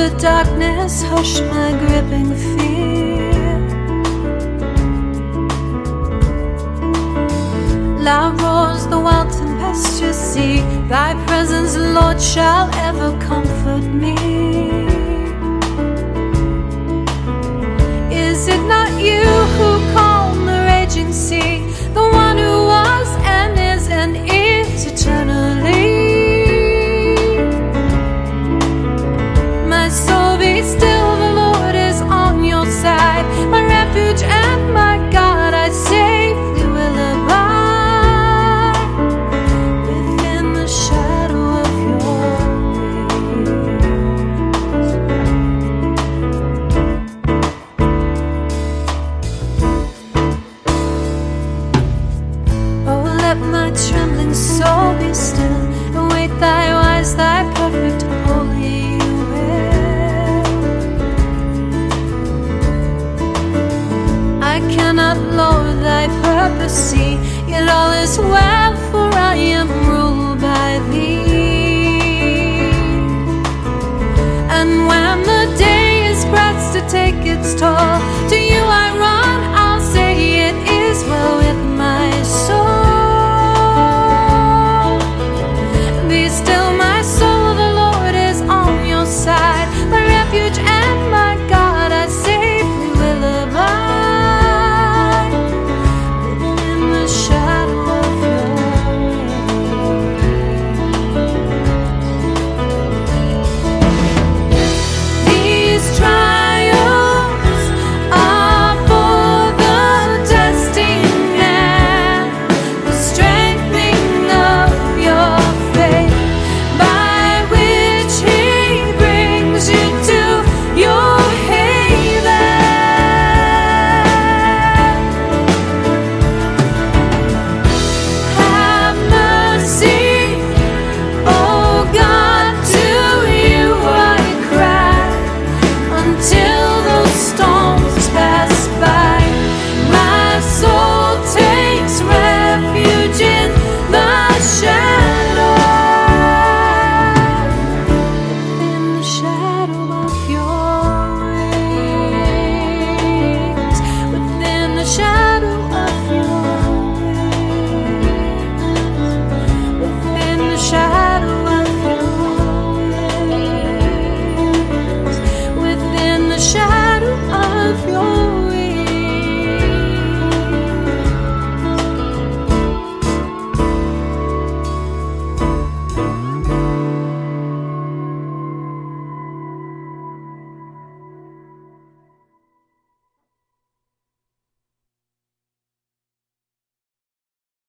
the darkness hush my gripping fear. Loud roars the wild tempestuous sea. Thy presence, Lord, shall ever comfort me. Is it not you who calm the raging sea, the one who was and is and is eternally? My soul be still, the Lord is on your side. My refuge and my God, I safely will abide within the shadow of your wings. Oh, let my trembling soul be still, await thy wise, thy perfect, holy I cannot, Lord, thy purpose see, yet all is well